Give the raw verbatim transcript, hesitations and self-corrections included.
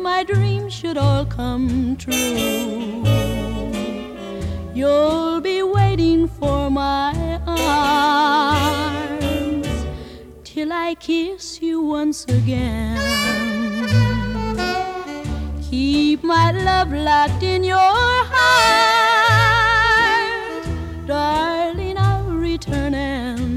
my dreams should all come true, you'll be waiting for my arms till I kiss you once again. Keep my love locked in your heart, darling, I'll return and